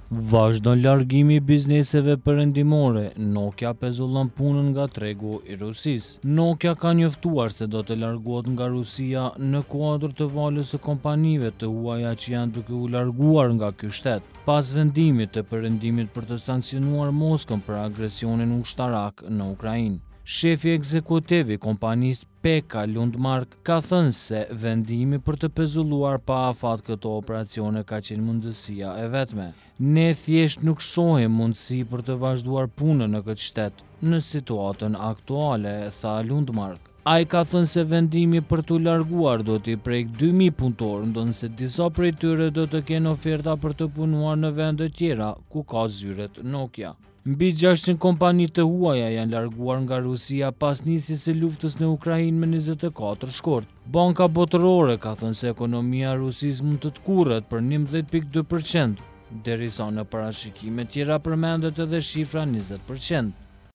Vazhdon largimi i bizneseve perëndimore, Nokia pezullon punën nga tregu i Rusisë. Nokia ka njoftuar se do të largohet nga Rusia në kuadër të valës së kompanive të huaja që janë duke u larguar nga ky shtet, pas vendimit të perëndimit për të sankcionuar Moskën për agresionin ushtarak në Ukrainë. Shefi ekzekutiv i kompanisë Pekka Lundmark ka thënë se vendimi për të pezulluar pa afat këto operacione ka qenë mundësia e vetme. Ne thjesht nuk shohim mundësi për të vazhduar punën në këtë shtet në situatën aktuale, tha Lundmark. Ai ka thënë se vendimi për t'u larguar do t'i prek 2000 punëtorë, ndonëse disa prej tyre do të kenë oferta për të punuar në vende tjera ku ka zyret Nokia. Mbi 600 kompani të huaja janë larguar nga Rusia pas nisjes së luftës në Ukrainë me 24 shkort. Banka Botërore ka thënë se ekonomia e Rusisë mund të tkurret për 11.2%, derisa në parashikime tjera përmendet edhe shifra 20%.